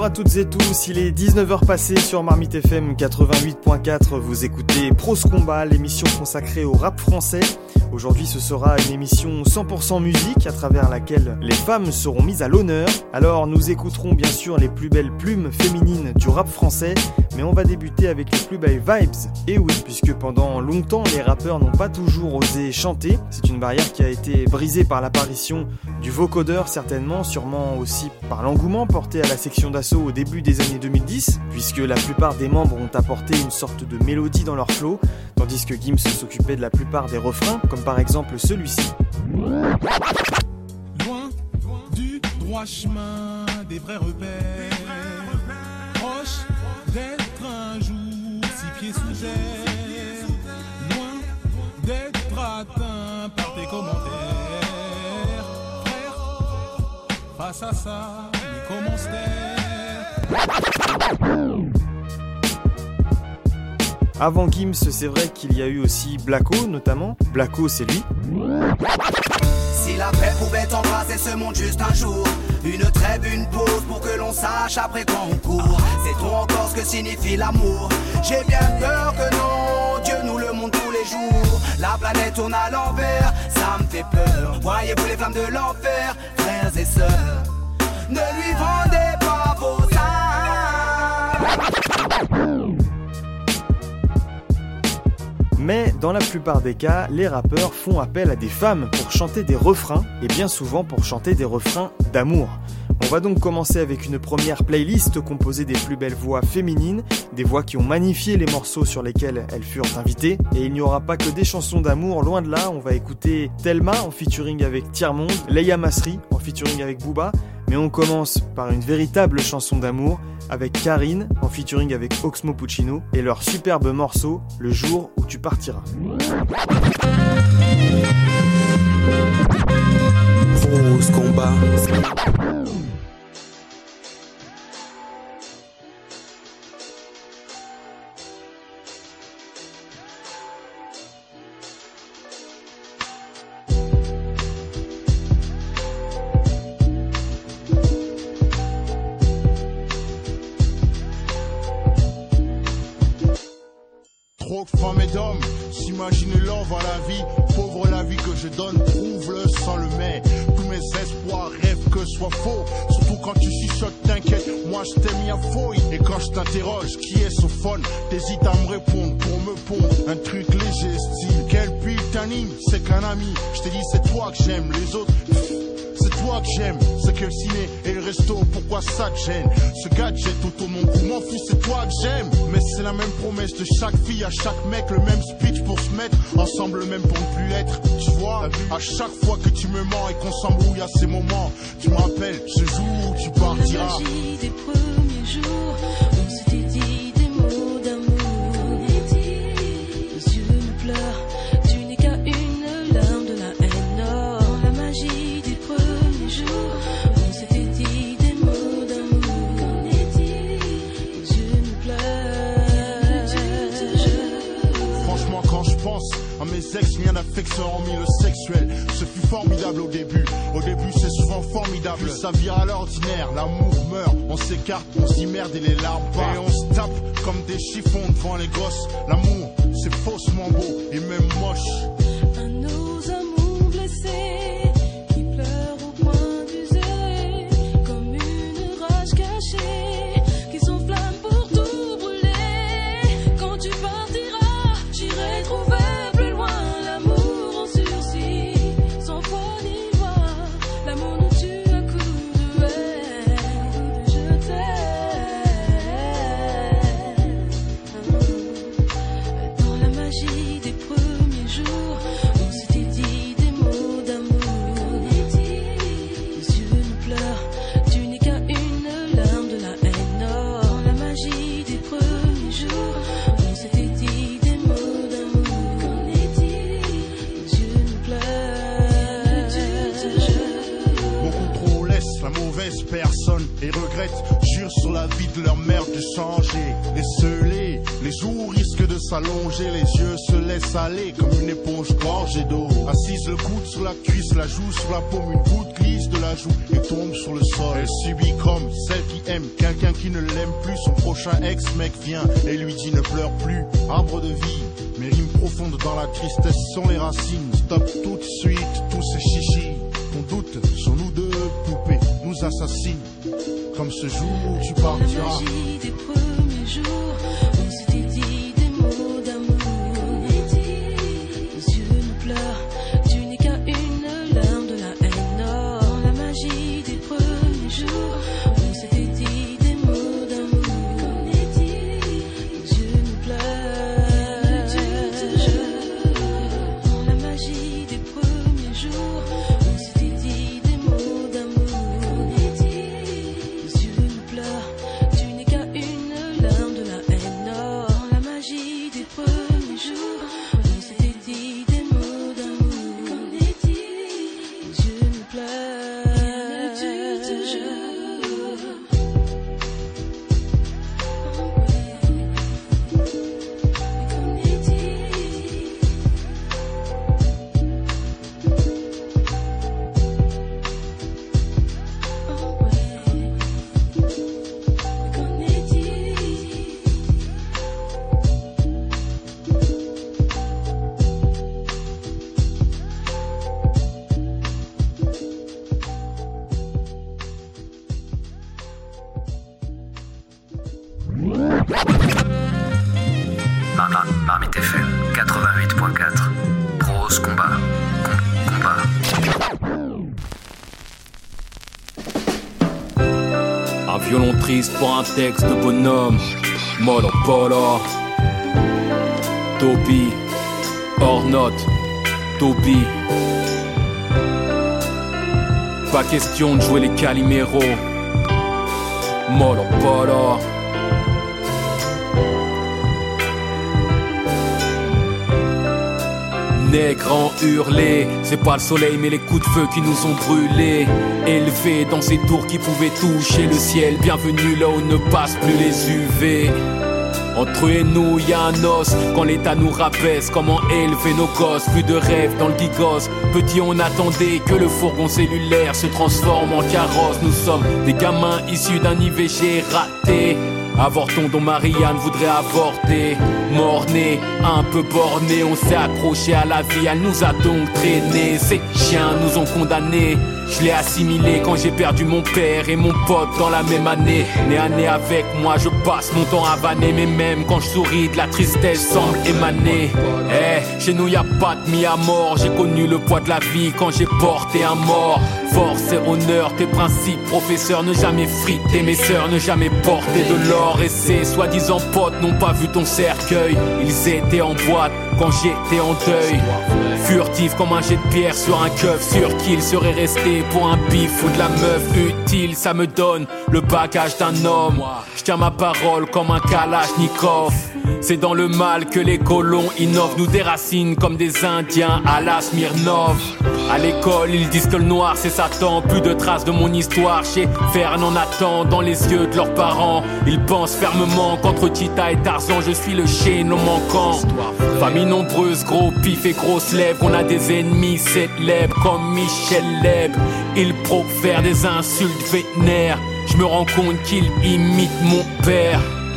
Bonjour à toutes et tous, il est 19h passé sur Marmite FM 88.4, vous écoutez Pros Combat, l'émission consacrée au rap français. Aujourd'hui ce sera une émission 100% musique à travers laquelle les femmes seront mises à l'honneur. Alors nous écouterons bien sûr les plus belles plumes féminines du rap français, mais on va débuter avec les plus belles vibes. Et oui, puisque pendant longtemps les rappeurs n'ont pas toujours osé chanter, c'est une barrière qui a été brisée par l'apparition du vocodeur certainement, sûrement aussi par l'engouement porté à la section d'assaut au début des années 2010, puisque la plupart des membres ont apporté une sorte de mélodie dans leur flow, tandis que Gims s'occupait de la plupart des refrains, comme par exemple celui-ci. Loin du droit chemin des vrais repères, proche d'être un jour 6 pieds sous terre, loin d'être atteint par tes commentaires. Frère, face à ça, mais comment se taire? Avant Gims, c'est vrai qu'il y a eu aussi Blacko notamment. Blacko, c'est lui. Si la paix pouvait embrasser ce monde juste un jour, une trêve, une pause pour que l'on sache après quand on court. Sait-on encore ce que signifie l'amour? J'ai bien peur que non, Dieu nous le montre tous les jours. La planète tourne à l'envers, ça me fait peur. Voyez-vous les flammes de l'enfer, frères et sœurs, ne lui vendez pas vos âmes. Mais dans la plupart des cas, les rappeurs font appel à des femmes pour chanter des refrains, et bien souvent pour chanter des refrains d'amour. On va donc commencer avec une première playlist composée des plus belles voix féminines, des voix qui ont magnifié les morceaux sur lesquels elles furent invitées. Et il n'y aura pas que des chansons d'amour, loin de là, on va écouter Thelma en featuring avec Tiers-Monde, Leia Masri en featuring avec Booba, mais on commence par une véritable chanson d'amour avec Karine en featuring avec Oxmo Puccino et leur superbe morceau Le jour où tu partiras. Pros Combat. Trop de femmes et d'hommes s'imaginer l'or à la vie. Pauvre la vie que je donne, prouve-le sans le mais. Tous mes espoirs rêvent que soit faux. Surtout quand tu chuchotes, t'inquiète, moi je t'ai mis à fouille. Et quand je t'interroge, qui est ce phone? T'hésites à me répondre pour me pondre un truc léger style. Quel pull t'anime? C'est qu'un ami. Je t'ai dit c'est toi que j'aime, les autres c'est toi que j'aime, c'est que le ciné et le resto, pourquoi ça te gêne? Ce gadget autour de mon cou, m'en fous, c'est toi que j'aime. Mais c'est la même promesse de chaque fille à chaque mec, le même speech pour se mettre ensemble, même pour ne plus l'être. Tu vois, à chaque fois que tu me mens et qu'on s'embrouille à ces moments, tu me rappelles ce jour où tu partiras. La magie des premiers jours, on s'était dit des mots d'amour. Les yeux me pleurent, tu n'es qu'à une larme de la haine. Oh, la magie des premiers jours, on s'était dit des mots d'amour. Les yeux me pleurent. Franchement, quand je pense à mes ex, rien d'affection hormis le sexuel. Ce fut formidable au début. Au début, c'est souvent formidable. Puis ça vire à l'ordinaire. L'amour meurt. On s'écarte, on s'y merde et les larmes partent. Et on se tape comme des chiffons devant les gosses. L'amour, c'est faussement beau et même moche. À nos amours blessés qui pleurent au point d'user, comme une rage cachée qui s'enflamme pour tout brûler. Quand tu partiras, j'irai trouver plus loin l'amour en sursis, sans foi ni loi. L'amour nous tue à coups de haine, je t'aime. Dans la magie des premiers jours, on s'était dit des mots d'amour. Les yeux nous pleurent, tu n'es qu'à une larme de la haine. Dans la magie des premiers jours, on s'était dit des mots d'amour. Les yeux nous pleurent. Beaucoup trop laissent la mauvaise personne et regrettent, jurent sur la vie de leur mère de changer. Et les jours risquent de s'allonger, les yeux se laissent aller comme une éponge gorgée d'eau. Assise le coude sur la cuisse, la joue sur la paume, une goutte glisse de la joue et tombe sur le sol. Elle subit comme celle qui aime quelqu'un qui ne l'aime plus. Son prochain ex-mec vient et lui dit ne pleure plus. Arbre de vie, mes rimes profondes dans la tristesse sont les racines. Stop tout de suite tous ces chichis. Ton doute sur nous deux poupées nous assassine. Comme ce jour où tu partiras. La magie des premiers jours, on s'était dit des mots d'amour. Nos yeux nous pleurent, tu n'es qu'à une larme de la haine. Dans la magie des premiers jours, on s'était dit des mots d'amour. Nos yeux nous pleurent, dans la magie des premiers jours, on s'était dit des mots d'amour. Nos yeux nous pleurent, tu n'es qu'à une larme de la haine. Dans la magie des premiers jours, on s'était dit des mots d'amour. Nos yeux nous pleurent, tu te jure. Qu'on est dit. Oh ouais, qu'on est dit. Marmite FM 88.4. Prose combat. Combat. Un violon triste pour un texte de bonhomme. Monopolo. Topi. Hors note. Topi. Pas question de jouer les Calimero. Monopolo. Nègres en hurlé, c'est pas le soleil mais les coups de feu qui nous ont brûlés. Élevés dans ces tours qui pouvaient toucher le ciel. Bienvenue là où ne passent plus les UV. Entre eux et nous y a un os. Quand l'état nous rabaisse, comment élever nos gosses. Plus de rêves dans le gigos. Petit on attendait que le fourgon cellulaire se transforme en carrosse. Nous sommes des gamins issus d'un IVG raté. Avortons dont Marianne voudrait avorter. Mort-né, un peu borné, on s'est accroché à la vie, elle nous a donc traîné. Ces chiens nous ont condamnés. Je l'ai assimilé quand j'ai perdu mon père et mon pote dans la même année. Né à nez avec moi, je passe mon temps à vanner. Mais même quand je souris, de la tristesse semble émaner. Chez nous y'a pas de mis à mort. J'ai connu le poids de la vie quand j'ai porté un mort. Force et honneur, tes principes, professeur, ne jamais friter mes sœurs, ne jamais porter de l'or. Et ces soi-disant potes n'ont pas vu ton cercueil. Ils étaient en boîte quand j'étais en deuil. Furtif comme un jet de pierre sur un keuf, sûr qu'il serait resté pour un bif ou de la meuf utile. Ça me donne le bagage d'un homme. Je tiens ma parole comme un Kalachnikov. C'est dans le mal que les colons innovent, nous déracinent comme des Indiens à la Smirnov. À l'école, ils disent que le noir c'est Satan. Plus de traces de mon histoire chez Fernand Nathan. Dans les yeux de leurs parents, ils pensent fermement qu'entre Tita et Tarzan, je suis le chaînon manquant. Famille nombreuse, gros pif et grosses lèvres. On a des ennemis célèbres comme Michel Leb. Ils profèrent des insultes vénères. Je me rends compte qu'ils imitent mon père.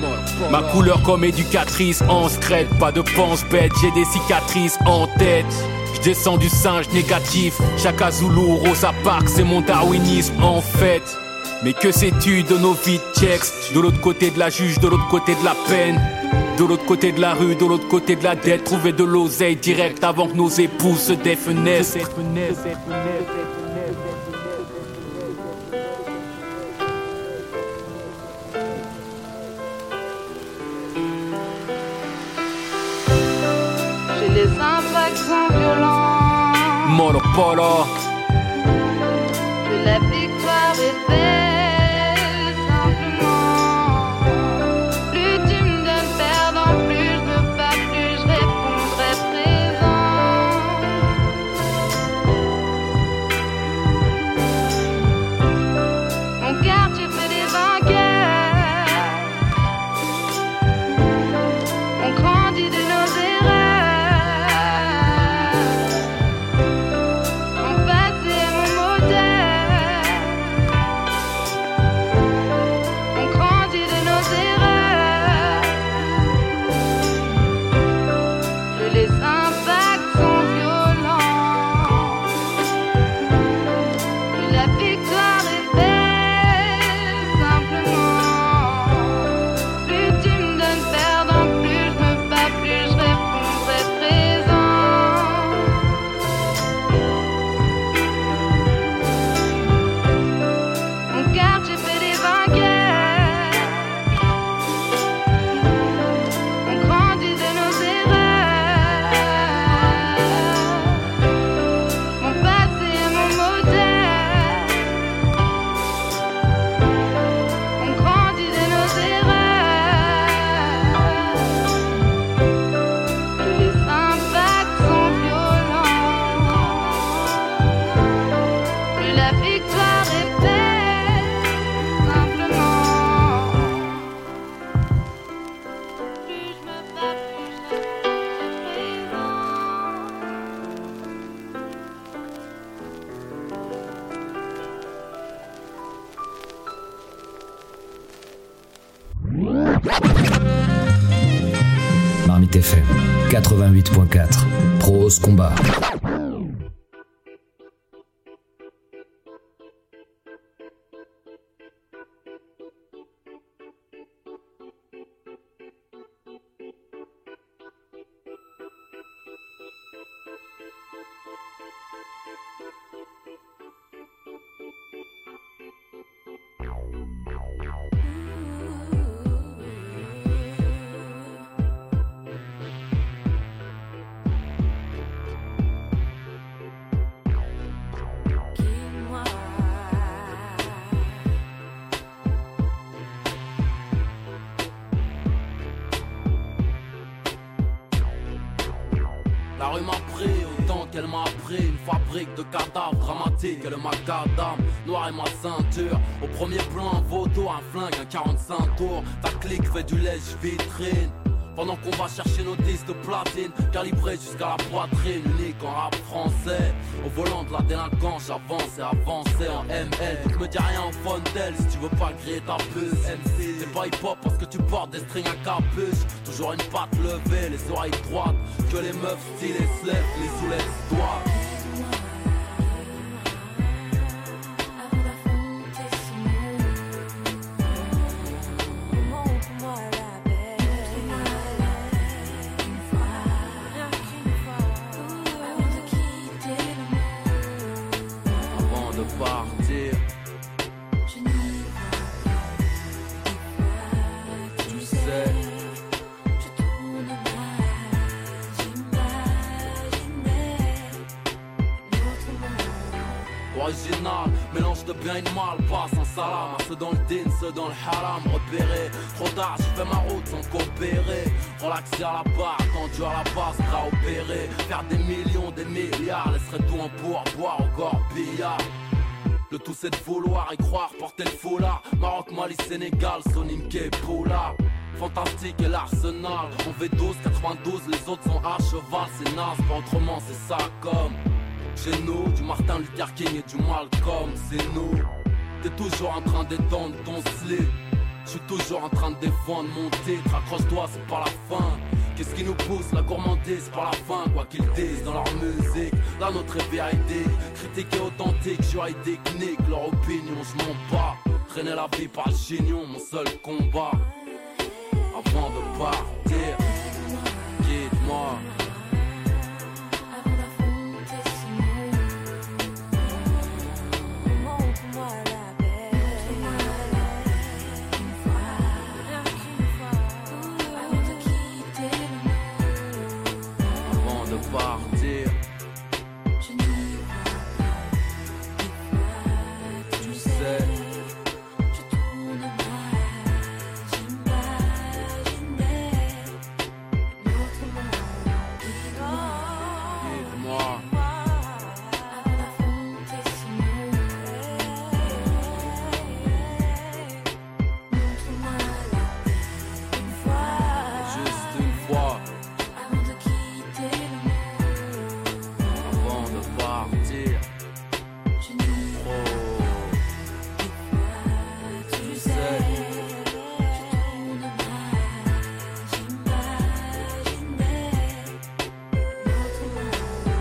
Ma couleur comme éducatrice en secrète. Pas de pense-bête, j'ai des cicatrices en tête. Je descends du singe négatif. Chaka Zulu, Rosa Parks, c'est mon darwinisme en fait. Mais que sais-tu de nos vies de checks? De l'autre côté de la juge, de l'autre côté de la peine. De l'autre côté de la rue, de l'autre côté de la dette. Trouver de l'oseille direct avant que nos épouses se défenestrent. J'ai les impacts sont violents. Monopolo. Que la victoire est belle, simplement. Plus tu me donnes perdant, plus je me bats, plus je répondrai présent. Mon quartier fait des vainqueurs. On grandit de nos Marmite FM 88.4 Prose Combat. La rue m'a pris autant qu'elle m'a pris. Une fabrique de cadavres dramatiques et le macadam. Noir et ma ceinture. Au premier plan un vautour, un flingue, un 45 tours. Ta clique fait du lèche-vitrine. Pendant qu'on va chercher nos disques de platine, calibrés jusqu'à la poitrine, unique en rap français. Au volant de la délinquance, j'avance et avancé en ML. Donc me dis rien en Fontel si tu veux pas griller ta puce. MC, c'est pas hip-hop parce que tu portes des strings à capuche. Toujours une patte levée, les oreilles droites. Que les meufs stylées se lèvent, les soulèvent droites. Original, mélange de bien et de mal, passe en salam, ceux dans le din, ceux dans le haram, repéré. Trop tard, j'ai fait ma route sans coopérer. Relaxé à la barre, tendu à la base, prêt à opérer. Faire des millions, des milliards, laisserait tout en pourboire au corbillard. Le tout c'est de vouloir y croire, porter le foulard. Maroc, Mali, Sénégal, Sonimke, Poula. Fantastique et l'arsenal. On V12, 92, les autres sont à cheval, c'est naze, pas autrement, c'est ça comme. Chez nous, du Martin Luther King et du Malcolm, c'est nous. T'es toujours en train d'étendre ton slip. J'suis toujours en train de défendre mon titre. Accroche-toi, c'est pas la fin. Qu'est-ce qui nous pousse, la gourmandise, c'est pas la fin. Quoi qu'ils disent dans leur musique, la nôtre est véridique. Critique et authentique, juridique, nique leur opinion, j'm'en bats. Traîner la vie par le chignon, mon seul combat. Avant de partir, guide-moi. Partir. Je n'y crois pas. Tu sais, je tourne mal. J'imaginais notre monde. Guide-moi. Avant d'affronter ce monde. Montre-moi la paix une fois. Juste une fois. Avant de quitter le monde. Partir, je n'y crois pas. Tu sais, je tourne mal. J'imaginais notre monde.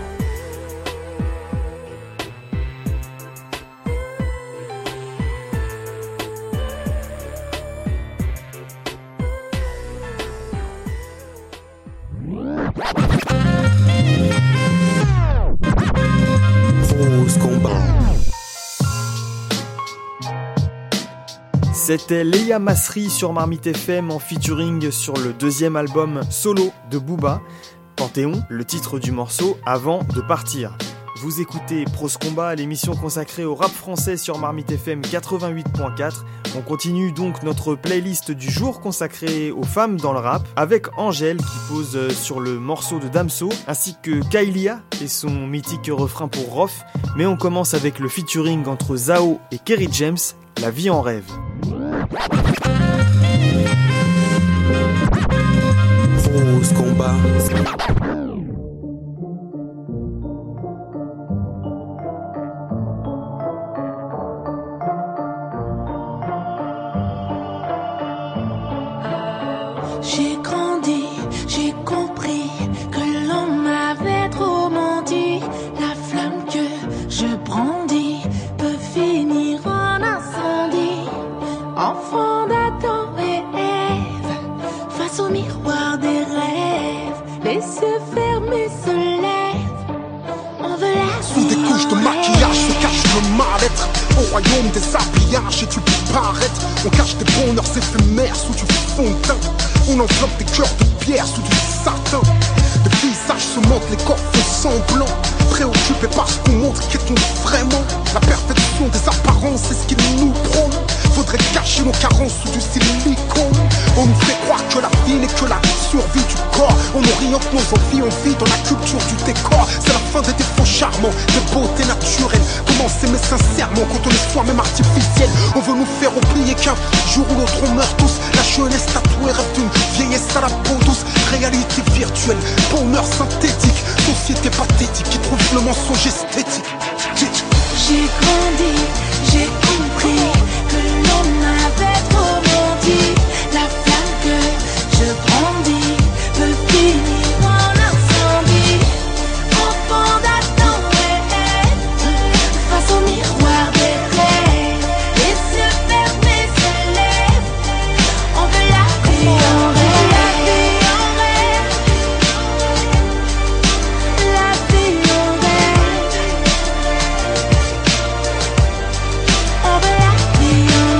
C'était Leia Masri sur Marmite FM en featuring sur le deuxième album solo de Booba, Panthéon, le titre du morceau Avant de partir. Vous écoutez Prose Combat, l'émission consacrée au rap français sur Marmite FM 88.4. On continue donc notre playlist du jour consacrée aux femmes dans le rap avec Angèle qui pose sur le morceau de Damso ainsi que Kailia et son mythique refrain pour Rof. Mais on commence avec le featuring entre Zao et Kerry James, La vie en rêve. combat. J'ai grandi, j'ai compris que l'on m'avait trop menti. La flamme que je brandis peut finir en incendie. Enfant d'Adam et Ève, face au miroir des rêves, les yeux fermés se lèvent. On veut la Sous des couches de maquillage se cache le mal-être. Au royaume des habillages et tu peux paraître. On cache des bonheurs éphémères sous du fond de teint. On enveloppe des cœurs de pierre sous du satin. Les visages se mentent, les corps font semblant. Préoccupés par ce qu'on montre, qu'est-on vraiment? La perfection des apparences, c'est ce qu'ils nous prônent. Faudrait cacher nos carences sous du silicone. On nous fait croire que la vie n'est que la survie du corps. On oriente nos envies, on vit dans la culture du décor. C'est la fin des défauts charmants, des beautés naturelles. Comment s'aimer sincèrement quand on est soi-même artificiel? On veut nous faire oublier qu'un jour ou l'autre on meurt tous. La jeunesse tatouée rêve d'une vieillesse à la peau douce. Réalité virtuelle, bonheur synthétique. Société pathétique qui trouve le mensonge esthétique. J'ai grandi, j'ai compris que l'on m'avait trop menti. La flamme que je brandis peut finir en incendie. Enfant d'Adam et Ève, face au miroir des rêves, les yeux fermés se lèvent. On veut la vie en rêve, la vie en rêve, la vie en rêve. On veut la vie en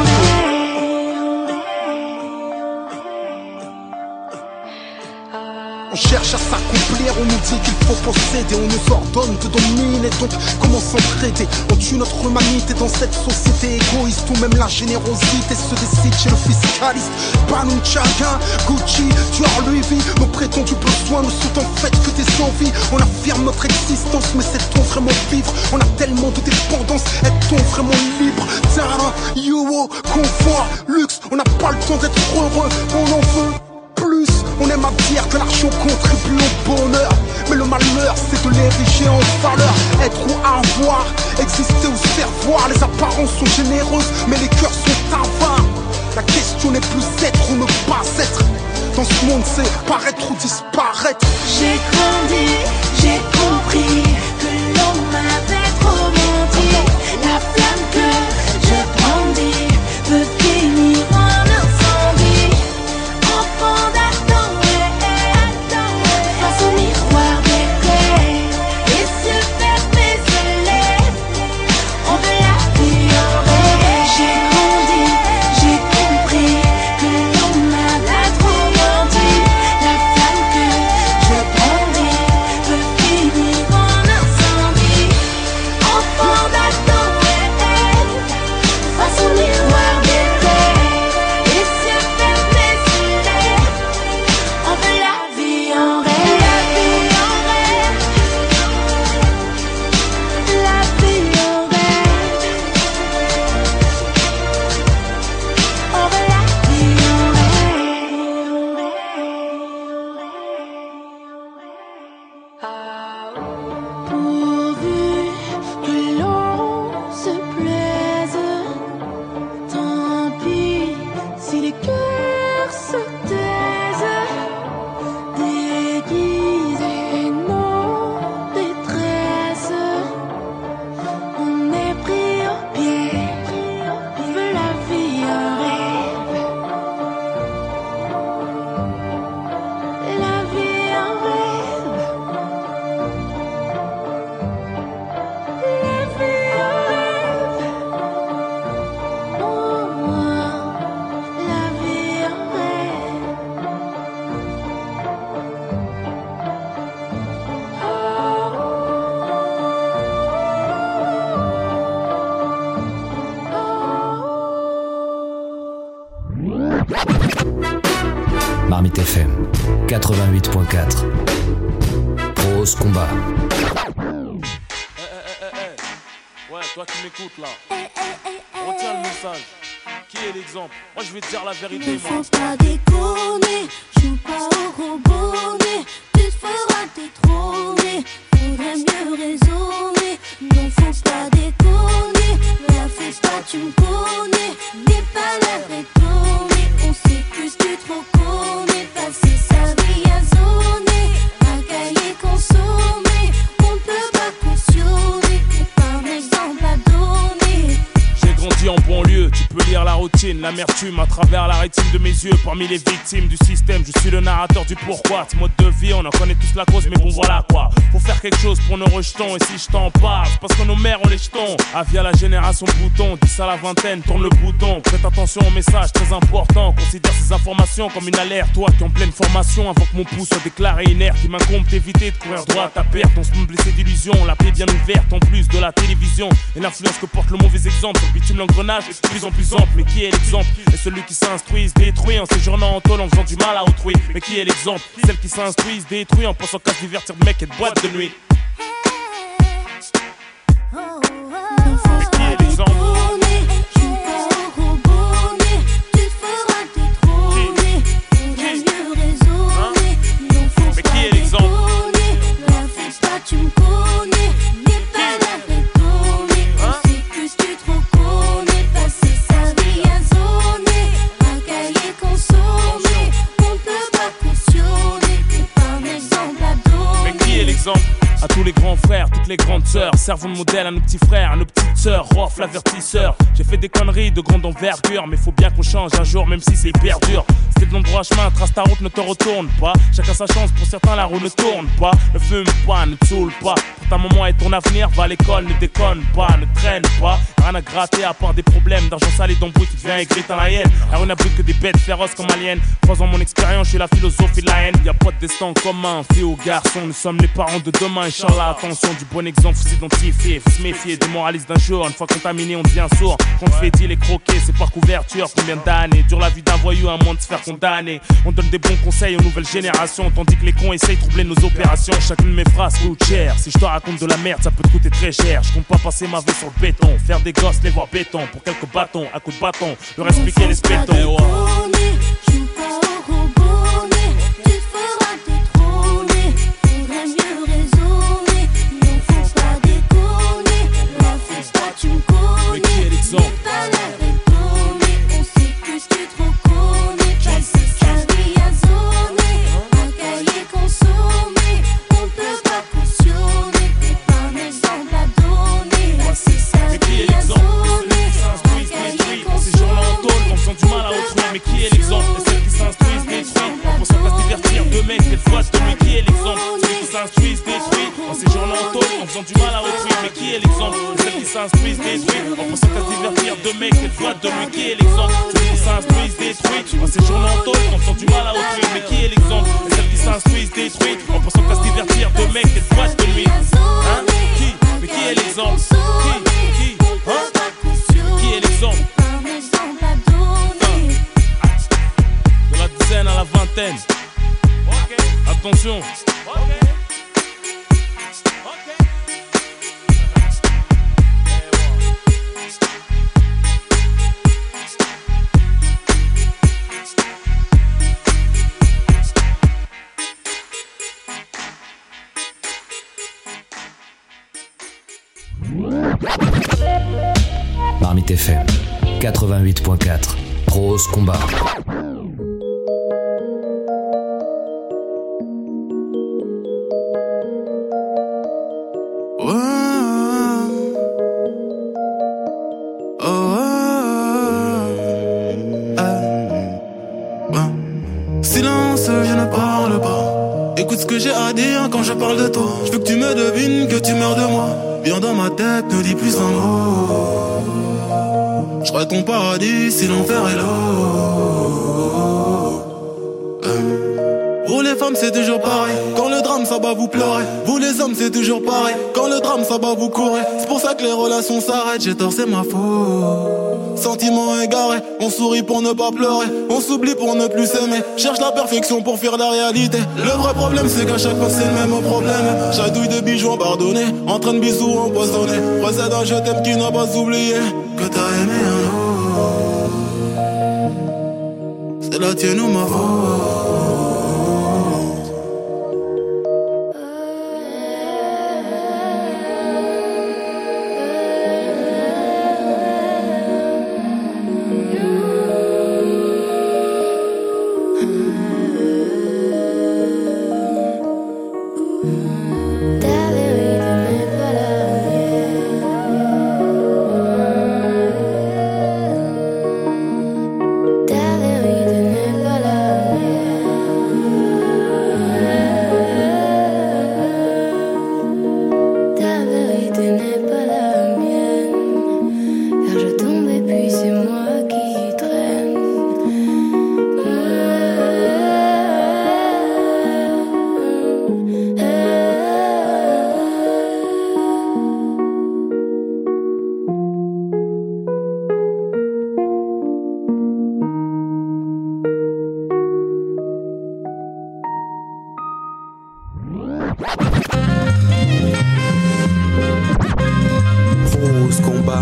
On cherche à s'accomplir, on nous dit qu'il faut posséder. On nous ordonne de dominer, donc comment s'entraider? On tue notre humanité dans cette société égoïste où même la générosité se décide chez le fiscaliste. Balenciaga, Gucci, Dior, Louis V. Nos prétendus besoins ne sont en fait que des envies. On affirme notre existence, mais sait-on vraiment vivre? On a tellement de dépendance, est-on vraiment libre? Terrain, yo, confort, luxe, on n'a pas le temps d'être heureux, on en veut plus. On aime à dire que l'argent contribue au bonheur, mais le malheur c'est de l'ériger en valeur. Être ou avoir, exister ou se faire voir. Les apparences sont généreuses, mais les cœurs sont avares. La question n'est plus être ou ne pas être. Dans ce monde c'est paraître ou disparaître. J'ai grandi, j'ai compris que l'on m'avait trop menti. La flamme que je brandis peut finir en incendie. Enfant d'Adam et Ève, face au miroir des rêves, les yeux fermés se lèvent. On veut la vie en rêve. J'ai grandi, j'ai compris que l'on m'avait trop menti. La flamme que je brandis peut finir en incendie. Enfant d'Adam et Ève, face au miroir des rêves, les yeux fermés se lèvent. On veut la vie en rêve, la vie en rêve, la vie en rêve. On veut la vie en rêve. Pourvu que l'on se plaise, tant pis si les cœurs se taisent. Déguiser nos détresses, on est pris au pied. On veut la vie en rêve, la vie en rêve, la vie en rêve. Oh, la vie en rêve. Marmite FM 88.4. Prose Combat. Ouais, toi qui m'écoutes là, retiens le message. Qui est l'exemple? Moi je vais te dire la vérité, Ne moi. faut pas déconner, joue pas au gros bonnet. l'amertume à travers la rétine de mes yeux. Parmi les victimes du système, je suis le narrateur du pourquoi. Ce mode de vie, on en connaît tous la cause, mais bon voilà quoi. Faut faire quelque chose pour nos rejetons. Et si je t'en parle, c'est parce que nos mères ont les jetons. Via la génération bouton, 10 à la vingtaine, tourne le bouton. Prête attention aux messages très importants. Considère ces informations comme une alerte. Toi qui en pleine formation, avant que mon pouls soit déclaré inerte, il m'incombe d'éviter de courir droit à perte. On se me blessé d'illusions, la paix bien ouverte. En plus de la télévision et l'influence que porte le mauvais exemple. Sur le bitume l'engrenage est de plus en plus ample. Mais qui est l'exemple? Et celui qui s'instruit se détruit en séjournant en tôle en faisant du mal à autrui. Mais qui est l'exemple? Celle qui s'instruit se détruit en pensant qu'à se divertir de mecs et de boîtes de nuit. Mais qui est l'exemple? Tu me connais, n'est pas la retourner. On sait plus tu trop connais. Passer sa vie à zoner, un cahier consommé. On ne peut pas cautionner, t'es pas un exemple à donner. Mais qui est l'exemple? À tous les grands frères, toutes les grandes sœurs, servons de modèle à nos petits frères, à nos petites sœurs. Rof, l'avertisseur. J'ai fait des conneries de grande envergure, mais faut bien qu'on change un jour, même si c'est hyper dur. C'était de l'endroit chemin, trace ta route, ne te retourne pas. Chacun sa chance, pour certains la roue ne tourne pas. Ne fume pas, ne te saoule pas. Pour ta maman et ton avenir, va à l'école, ne déconne pas, ne traîne pas. Rien à gratter à part des problèmes d'argent sale et d'embrouille qui devient écrit dans la haine. La rue n'a plus que des bêtes féroces comme aliens. Croisant mon expérience, je suis la philosophie de la haine. Y'a pas de destin commun, fille ou garçon. Nous sommes les parents de demain, Inch'Allah. Attention, du bon exemple, faut s'identifier, faut se méfier des moralistes d'un jour. Une fois contaminé, on devient sourd. Quand on fait deal et croquer, c'est par couverture. Combien d'années dure la vie d'un voyou à moins de se faire condamner? On donne des bons conseils aux nouvelles générations, tandis que les cons essayent de troubler nos opérations. Chacune de mes phrases coûte cher. Si je te raconte de la merde, ça peut te coûter très cher. Je compte pas passer ma vie sur le béton. Faire des gosses, les voir béton. Pour quelques bâtons, à coups de bâton, leur expliquer les spétons. Tu me connais, mais pas la retourner. On sait plus tu trop connais. Passer sa vie à zoner, un cahier consommé. On peut pas cautionner, t'es pas un exemple à donner. Passer sa vie à zoner, un cahier consommé. Ces jours-là en tôle, en faisant du mal à autrui. Mais qui est l'exemple? Celles qui s'instruisent, détruisent, en pensant qu'à se divertir de mecs, qu'elles voient de lui. Qui est l'exemple? Celui qui s'instruisent, détruit, en séjournant en tôle, en faisant du mal à autrui. Mais qui est l'exemple? Celles qui s'instruisent, détruit, en pensant qu'à se divertir de mecs, qu'elles voient de lui. Qui est l'exemple? Celui qui s'instruisent, détruit, en séjournant en tôle, en faisant du mal à autrui. Mais qui est l'exemple? Celles qui s'instruisent, détruit, en pensant qu'à se divertir de mecs, qu'elles voient de lui. Hein? Qui? Mais qui est l'exemple? Qui? Hein? Qui est l'exemple? De la dizaine à la vingtaine. Attention. Marmite FM 88.4 Rose Combat. Silence, je ne parle pas. Écoute ce que j'ai à dire quand je parle de toi. Je veux que tu me devines que tu meurs de moi. Viens dans ma tête, ne dis plus un mot. Je serai ton paradis si l'enfer est là. Vous les femmes c'est toujours pareil. Quand le drame ça va vous pleurer. Vous les hommes c'est toujours pareil. Quand le drame ça va vous courir. C'est pour ça que les relations s'arrêtent. J'ai tort, c'est ma faute. Sentiments égarés. On sourit pour ne pas pleurer. On s'oublie pour ne plus s'aimer. Cherche la perfection pour fuir la réalité. Le vrai problème c'est qu'à chaque fois c'est le même problème. Chatouille de bijoux embardonnés. En train de bisous empoisonnés. Recette d'un je t'aime qui n'a pas oublié que t'as aimé un autre. C'est la tienne ou ma faute.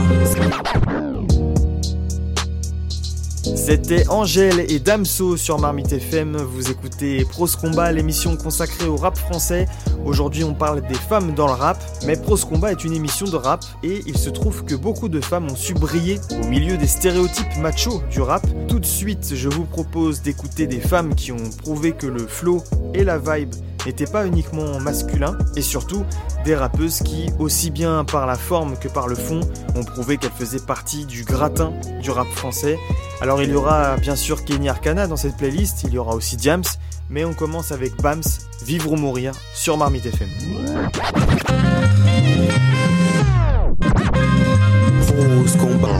C'était Angèle et Damso sur Marmite FM. Vous écoutez Pros Combat, l'émission consacrée au rap français. Aujourd'hui, on parle des femmes dans le rap, mais Pros Combat est une émission de rap et il se trouve que beaucoup de femmes ont su briller au milieu des stéréotypes machos du rap. Tout de suite, je vous propose d'écouter des femmes qui ont prouvé que le flow et la vibe n'étaient pas uniquement masculins, et surtout des rappeuses qui, aussi bien par la forme que par le fond, ont prouvé qu'elles faisaient partie du gratin du rap français. Alors il y aura bien sûr Kenny Arcana dans cette playlist, il y aura aussi Diams, mais on commence avec Bams, Vivre ou Mourir, sur Marmite FM. Pros Combat.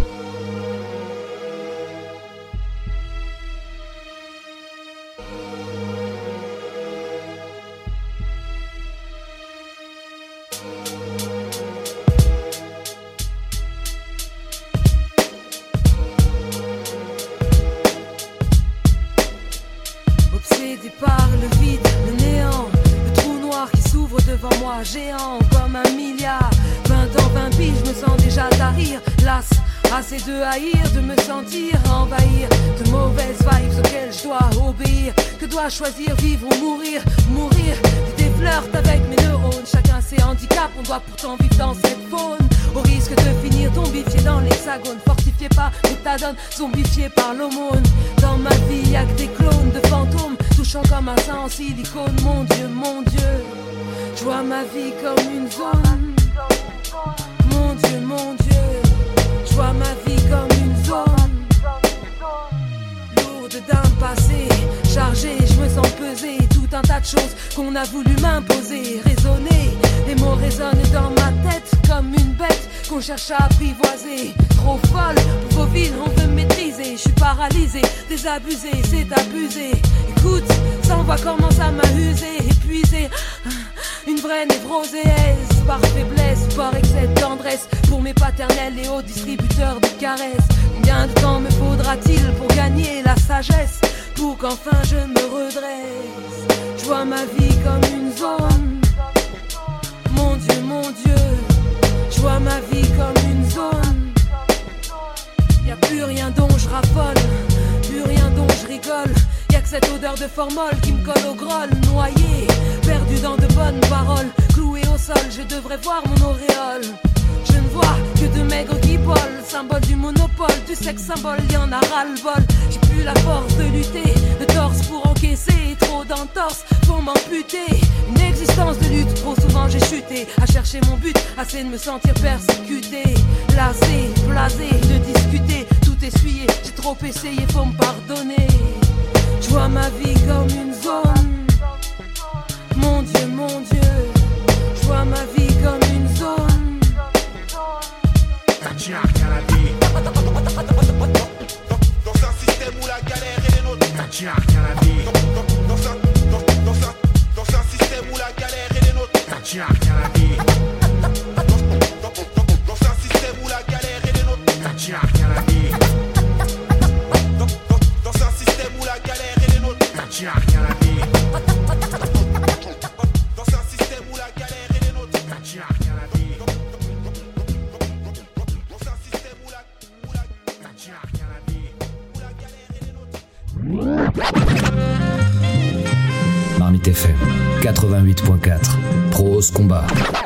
Obsédé par le vide, le néant, le trou noir qui s'ouvre devant moi, géant comme un milliard. 20 ans, 20 piges, je me sens déjà tarir, las, assez de haïr, de me sentir envahir de mauvaises vibes auxquelles je dois obéir. Que dois-je choisir, vivre ou mourir? Mourir, des flirts avec mes neurones. Chacun ses handicaps, on doit pourtant vivre dans cette faune. Au risque de finir zombifié dans l'hexagone, fortifié par méthadone, zombifié par l'aumône. Dans ma vie y'a que des clones de fantômes, touchant comme un sang en silicone. Mon Dieu, je vois ma vie comme une zone. Mon Dieu, je vois ma vie comme une zone. Lourde d'un passé, chargée, je me sens peser. Tout un tas de choses qu'on a voulu m'imposer, raisonner. Les mots résonnent dans ma tête comme une bête qu'on cherche à apprivoiser. Trop folle, pour vos villes, on veut me maîtriser. Je suis paralysé, désabusé, c'est abusé. Écoute, ça on voit comment ça m'a usé, épuisé. Une vraie névroséesse, par faiblesse, par excès de tendresse. Pour mes paternels et hauts distributeurs de caresses. Combien de temps me faudra-t-il pour gagner la sagesse, pour qu'enfin je me redresse? Je vois ma vie comme une zone. Mon Dieu, je vois ma vie comme une zone. Y'a plus rien dont je raffole, plus rien dont je rigole. Y'a que cette odeur de formol qui me colle au groll. Noyé, perdu dans de bonnes paroles, cloué au sol, je devrais voir mon auréole. Je ne vois que de maigres guibolles, symbole du monopole, du sexe symbole, y'en a ras-le-bol. J'ai plus la force de lutter, le torse pour encaisser, trop d'entorse pour m'amputer. Une existence de lutte, trop souvent j'ai chuté, à chercher mon but, assez de me sentir persécuté. Lassé, blasé, de discuter, tout essuyé, j'ai trop essayé, faut me pardonner. Je vois ma vie comme une zone. Mon Dieu, je vois ma vie comme une zone. T'as rien à vie. Dans un système où la galère est les nôtres. T'as rien à vie. Dans un système où la galère est les nôtres. T'as rien à vie. Dans un système où la galère est les nôtres. T'as rien à vie. Dans un système où la galère est les nôtres. T'as rien à vie. Dans un système où la galère est les nôtres. T'as rien à vie. Marmite FM 88.4 Pros Combat.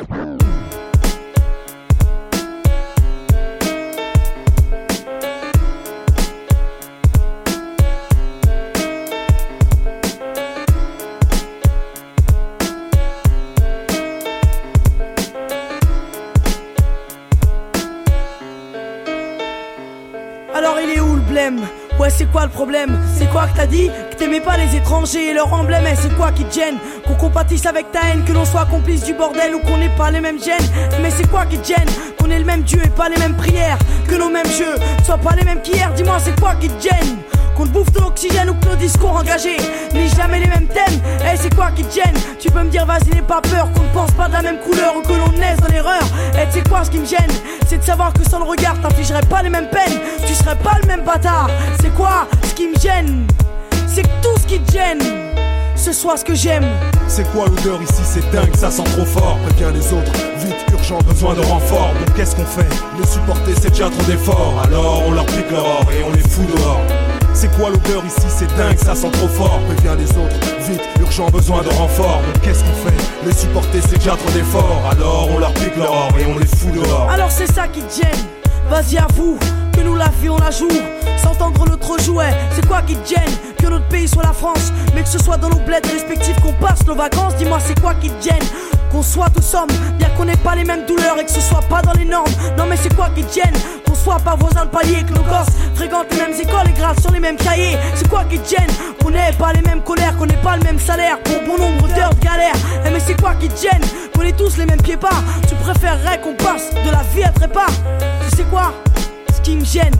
Alors il est où le blême? Ouais, c'est quoi le problème? C'est quoi que t'as dit? Que t'aimais pas les étrangers et leur emblème? Et c'est quoi qui te gêne? Qu'on compatisse avec ta haine, que l'on soit complice du bordel ou qu'on n'ait pas les mêmes gènes? Mais c'est quoi qui te gêne? Qu'on ait le même Dieu et pas les mêmes prières, que nos mêmes jeux soient pas les mêmes qu'hier. Dis-moi, c'est quoi qui te gêne? Qu'on te bouffe de l'oxygène ou que nos discours engagés n'aient jamais les mêmes thèmes. Eh, c'est quoi qui te gêne? Tu peux me dire vas-y, n'aie pas peur, qu'on ne pense pas de la même couleur ou que l'on naisse dans l'erreur. Eh, c'est quoi ce qui me gêne? C'est de savoir que sans le regard t'infligerais pas les mêmes peines, tu serais pas le même bâtard. C'est quoi ce qui me gêne? C'est que tout ce qui te gêne, ce soit ce que j'aime. C'est quoi l'odeur ici? C'est dingue, ça sent trop fort. Préviens les autres, vite, urgent. urgent besoin de renfort. Donc qu'est-ce qu'on fait? Les supporter c'est déjà trop d'efforts. Alors on leur pique leur or et on les fout dehors. C'est quoi l'odeur ici? C'est dingue, ça sent trop fort. Préviens les autres, vite, urgent besoin de renfort. Donc qu'est-ce qu'on fait? Les supporter c'est déjà trop d'efforts. Alors on leur pique leur or et on les fout dehors. Alors c'est ça qui te gêne? Vas-y avoue que nous la vie on la joue sans tendre notre jouet. C'est quoi qui te gêne? Que notre pays soit la France, mais que ce soit dans nos bleds respectifs qu'on passe nos vacances. Dis-moi c'est quoi qui te gêne? Qu'on soit tous hommes, bien qu'on n'ait pas les mêmes douleurs et que ce soit pas dans les normes. Non mais c'est quoi qui te gêne? Qu'on soit pas voisins de palier, que nos gosses fréquentent les mêmes écoles et gravent sur les mêmes cahiers. C'est quoi qui te gêne? Qu'on n'ait pas les mêmes colères, qu'on n'ait pas le même salaire pour bon nombre d'heures de galère. Eh mais c'est quoi qui te gêne? Qu'on ait tous les mêmes pieds bas. Tu préférerais qu'on passe de la vie à trépas? Tu sais quoi? Ce qui me gêne,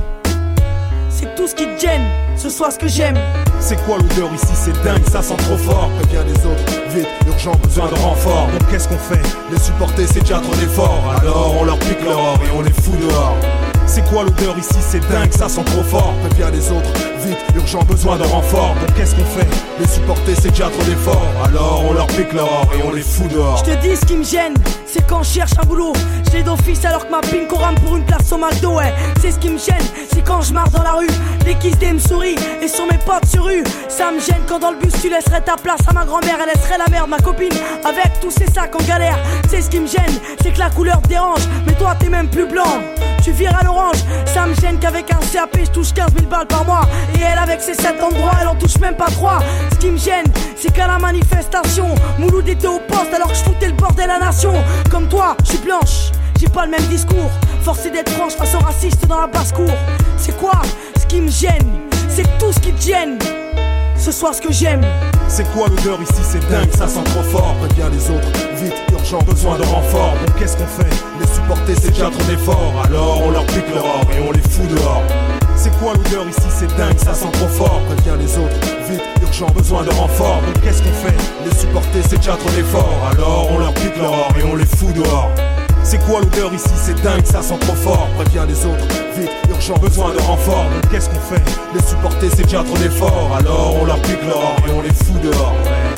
c'est tout ce qui te gêne. Ce soit ce que j'aime. C'est quoi l'odeur ici? C'est dingue, ça sent trop fort. Préviens les autres, vite, urgent besoin de renfort. Donc qu'est-ce qu'on fait? Les supporter c'est déjà trop d'efforts. Alors on leur pique leur or et on les fout dehors. C'est quoi l'odeur ici? C'est dingue, ça sent trop fort. Préviens les autres, vite, urgent besoin de renfort. Donc qu'est-ce qu'on fait? Les supporter c'est déjà trop d'efforts. Alors on leur pique leur or et on les fout dehors. Je te dis ce qui me gêne, c'est quand je cherche un boulot. Je l'ai d'office alors que ma pine rame pour une place au McDo, ouais. C'est ce qui me gêne, c'est quand je marche dans la rue. Les kiss me sourient et sont mes potes sur rue. Ça me gêne quand dans le bus tu laisserais ta place à ma grand-mère. Elle laisserait la merde, ma copine, avec tous ces sacs en galère. C'est ce qui me gêne, c'est que la couleur te dérange. Mais toi t'es même plus blanc, tu vires à l'orange. Ça me gêne qu'avec un CAP je touche 15 000 balles par mois. Et elle avec ses 7 ans de droit, elle en touche même pas 3. Ce qui me gêne, c'est qu'à la manifestation Mouloud était au poste alors que je foutais le bordel à la nation. Comme toi, je suis blanche, j'ai pas le même discours. Forcé d'être franche face aux racistes dans la basse-cour. C'est quoi ce qui me gêne? C'est tout ce qui te gêne. Ce soir ce que j'aime. C'est quoi l'odeur ici? C'est dingue, ça sent trop fort. Préviens les autres, vite, urgent besoin de renfort. Donc qu'est-ce qu'on fait? Les supporter c'est déjà trop d'efforts. Alors on leur pique leur or et on les fout dehors. C'est quoi l'odeur ici? C'est dingue, ça sent trop fort. Préviens les autres, vite, urgent besoin de renfort. Donc qu'est-ce qu'on fait? Les supporter c'est déjà trop d'efforts. Alors on leur pique leur or et on les fout dehors. C'est quoi l'odeur ici? C'est dingue, ça sent trop fort. Préviens les autres, vite, urgent besoin de renfort. Donc qu'est-ce qu'on fait? Les supporter c'est déjà trop d'efforts. Alors on leur pique leur or et on les fout dehors.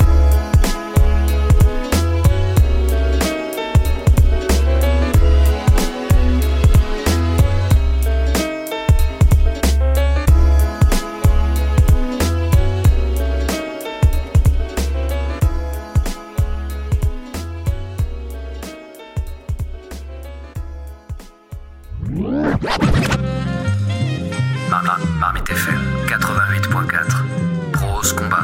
Marmite FM 88.4. Prose combat.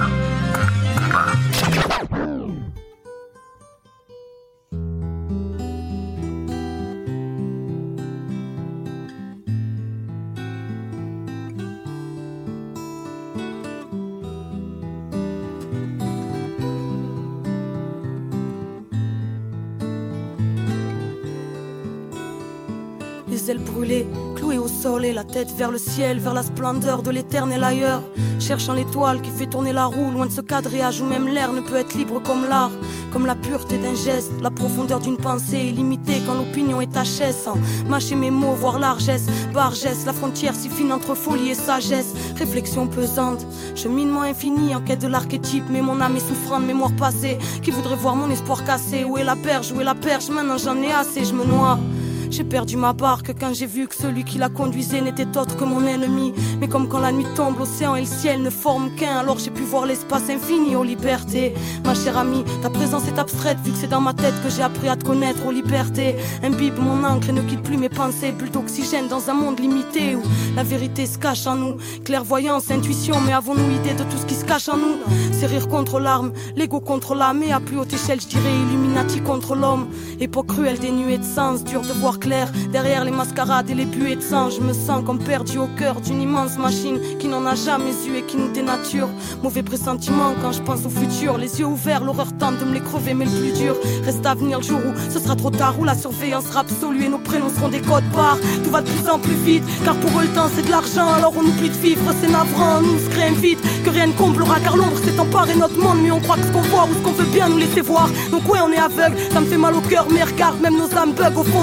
Les ailes brûlées, clouées au sol et la tête vers le ciel, vers la splendeur de l'éternel ailleurs. Cherchant l'étoile qui fait tourner la roue, loin de ce quadrillage où même l'air ne peut être libre comme l'art. Comme la pureté d'un geste, la profondeur d'une pensée illimitée quand l'opinion est HS. Sans mâcher mes mots, voir largesse, bargesse, la frontière si fine entre folie et sagesse. Réflexion pesante, cheminement infini en quête de l'archétype. Mais mon âme est souffrante, mémoire passée, qui voudrait voir mon espoir cassé. Où est la perche, maintenant j'en ai assez, je me noie. J'ai perdu ma barque quand j'ai vu que celui qui la conduisait n'était autre que mon ennemi. Mais comme quand la nuit tombe, l'océan et le ciel ne forment qu'un, alors j'ai pu voir l'espace infini aux libertés. Ma chère amie, ta présence est abstraite vu que c'est dans ma tête que j'ai appris à te connaître aux libertés. Imbibe mon encre et ne quitte plus mes pensées, bulle d'oxygène dans un monde limité où la vérité se cache en nous. Clairvoyance, intuition, mais avons-nous idée de tout ce qui se cache en nous? C'est rire contre l'arme, l'ego contre l'âme, et à plus haute échelle je dirais Illuminati contre l'homme. Époque cruelle dénuée de sens, dur de voir clair derrière les mascarades et les buées de sang. Je me sens comme perdu au cœur d'une immense machine qui n'en a jamais eu et qui nous dénature. Mauvais pressentiment quand je pense au futur, les yeux ouverts, l'horreur tente de me les crever, mais le plus dur reste à venir, le jour où ce sera trop tard, où la surveillance sera absolue et nos prénoms seront des codes barres. Tout va de plus en plus vite, car pour eux le temps c'est de l'argent, alors on oublie de vivre, c'est navrant. Nous se crée vite que rien ne comblera, car l'ombre s'est emparée notre monde, mais on croit que ce qu'on voit ou ce qu'on veut bien nous laisser voir. Donc ouais, on est aveugle, ça me fait mal au cœur, mais regarde, même nos âmes bug, au fond nous c'est tout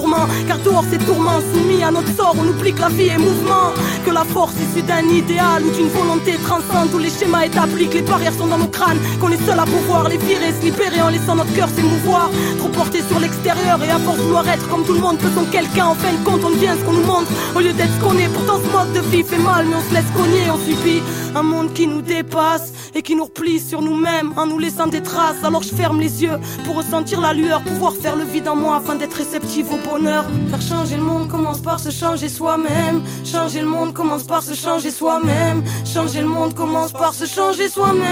tourments. Car dehors ces tourments soumis à notre sort, on oublie que la vie est mouvement. Que la force issue d'un idéal ou d'une volonté transcende tous les schémas établis, que les barrières sont dans nos crânes, qu'on est seul à pouvoir les virer, se libérer en laissant notre cœur s'émouvoir. Trop porté sur l'extérieur et à force de vouloir être comme tout le monde, faisons quelqu'un. En fin de compte on devient ce qu'on nous montre au lieu d'être ce qu'on est. Pourtant ce mode de vie fait mal mais on se laisse cogner. On subit un monde qui nous dépasse et qui nous replie sur nous-mêmes en nous laissant des traces. Alors je ferme les yeux pour ressentir la lueur, pouvoir faire le vide en moi afin d'être réceptif au bonheur. Faire changer le monde commence par se changer soi-même. Changer le monde commence par se changer soi-même. Changer le monde commence par se changer soi-même.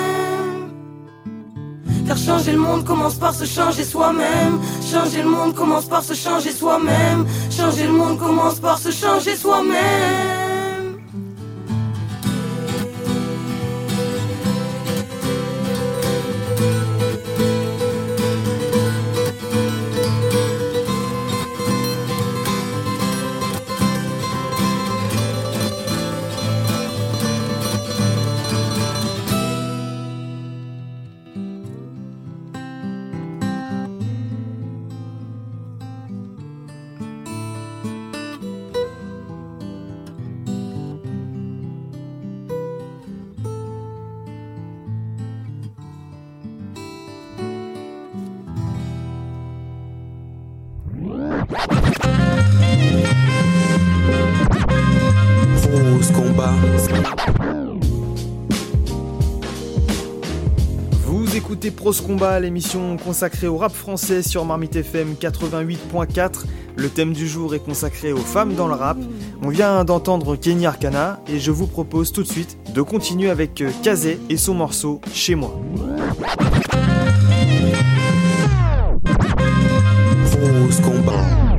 Faire changer le monde commence par se changer soi-même. Changer le monde commence par se changer soi-même. Changer le monde commence par se changer soi-même. Prose Combat. Vous écoutez Prose Combat, l'émission consacrée au rap français sur Marmite FM 88.4. Le thème du jour est consacré aux femmes dans le rap. On vient d'entendre Kenny Arcana et je vous propose tout de suite de continuer avec Kazé et son morceau Chez moi. Prose Combat.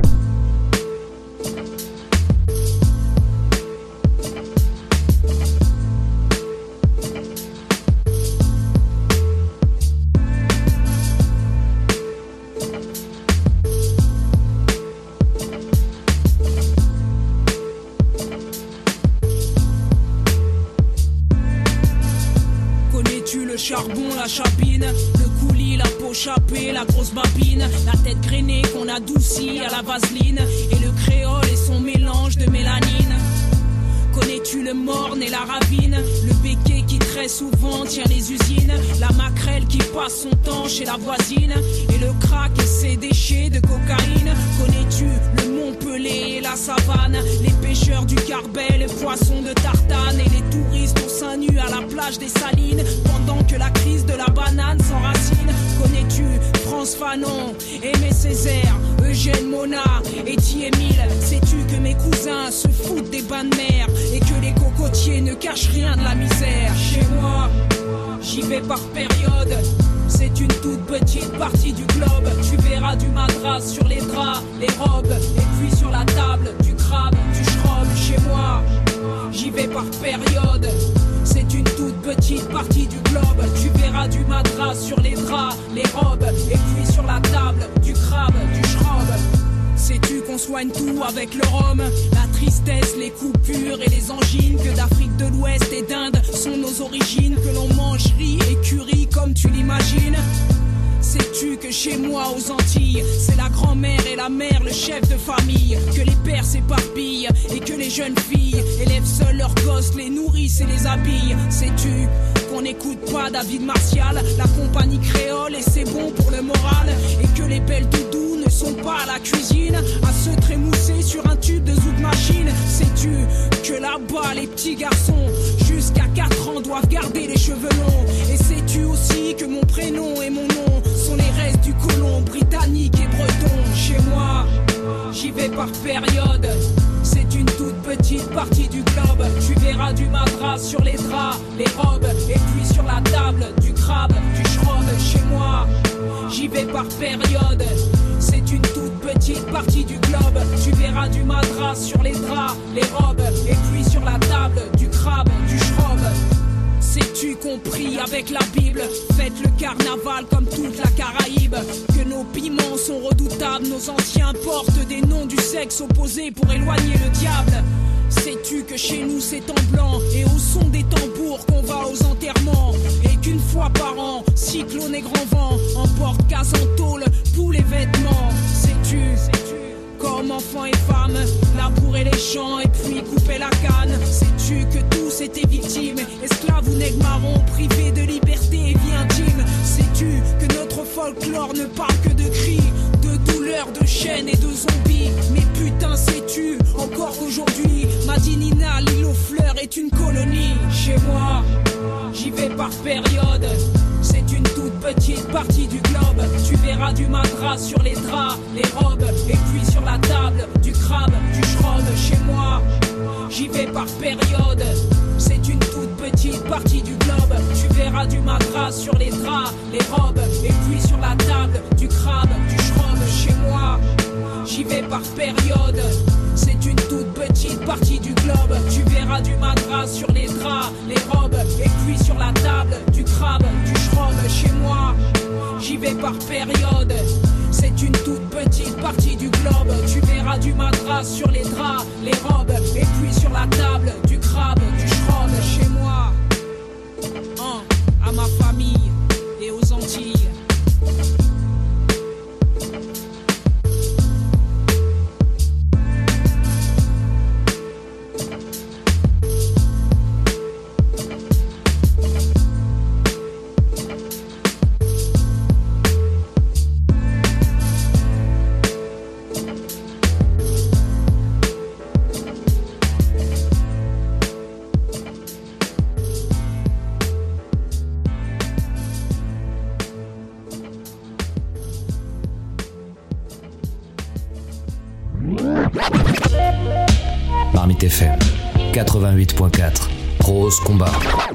Charbon, la chapine, le coulis, la peau chapée, la grosse babine, la tête grainée qu'on adoucit à la vaseline, et le créole et son mélange de mélanine. Connais-tu le morne et la ravine, le béquet qui très souvent tient les usines, la maquerelle qui passe son temps chez la voisine, et le crack et ses déchets de cocaïne. Connais-tu le Montpellier et la savane, les pêcheurs du Carbet, les poissons de Tartane, et les touristes au sein nu à la plage des Salines, pendant que la crise de la banane s'enracine. Connais-tu France Fanon, Aimé Césaire, Eugène Mona et Émile? Sais-tu que mes cousins se foutent des bains de mer et que les cocotiers ne cachent rien de la misère? Chez moi, j'y vais par période. C'est une toute petite partie du globe. Tu verras du madras sur les draps, les robes, et puis sur la table, du crabe, du schrob. Chez moi, j'y vais par période. C'est une toute petite partie du globe. Tu verras du madras sur les draps, les robes, et puis sur la table, du crabe, du schrob. Sais-tu qu'on soigne tout avec le rhum? La tristesse, les coupures et les angines, que d'Afrique de l'Ouest et d'Inde sont nos origines, que l'on mange riz et curry comme tu l'imagines. Sais-tu que chez moi aux Antilles, c'est la grand-mère et la mère, le chef de famille, que les pères s'éparpillent et que les jeunes filles élèvent seuls leurs gosses, les nourrissent et les habillent? Sais-tu qu'on n'écoute pas David Martial, la compagnie créole et c'est bon pour le moral, et que les belles doudous ne sont pas à la cuisine à se trémousser sur un tube de zouk machine? Sais-tu que là-bas les petits garçons jusqu'à 4 ans doivent garder les cheveux longs? Et sais-tu aussi que mon prénom et mon nom sont les restes du colon britannique et breton? Chez moi, j'y vais par période. C'est une toute petite partie du globe. Tu verras du madras sur les draps, les robes, et puis sur la table, du crabe, du schrob. Chez moi, j'y vais par période. C'est une toute petite partie du globe. Tu verras du madras sur les draps, les robes, et puis sur la table, du crabe, du schrob. Sais-tu compris avec la Bible, faites le carnaval comme toute la Caraïbe, que nos piments sont redoutables, nos anciens portent des noms du sexe opposé pour éloigner le diable? Sais-tu que chez nous c'est en blanc et au son des tambours qu'on va aux enterrements, et qu'une fois par an, cyclone et grand vent emportent casse en tôle pour les vêtements? Sais-tu hommes, enfants et femmes, labourer les champs et puis couper la canne. Sais-tu que tous étaient victimes, esclaves ou nègres marrons, privés de liberté et vie intime? Sais-tu que notre folklore ne parle que de cris, de douleurs, de chaînes et de zombies? Mais putain, sais-tu encore qu'aujourd'hui Madinina, l'île aux fleurs, est une colonie? Chez moi, j'y vais par période. C'est une toute petite partie du globe. Tu verras du madras sur les draps, les robes, et puis sur la table, du crabe, du schrob. Chez moi, j'y vais par période. C'est une toute petite partie du globe. Tu verras du madras sur les draps, les robes, et puis sur la table, du crabe, du schrob. Chez moi, j'y vais par période. C'est une toute petite partie du globe. Tu verras du madras sur les draps, les robes, et puis sur la table, du crabe, du schrob. Chez moi, j'y vais par période. C'est une toute petite partie du globe. Tu verras du madras sur les draps, les robes, et puis sur la table, du crabe, du schrob. Chez moi, à ma famille et aux Antilles. Marmite FM 88.4 Prose Combat.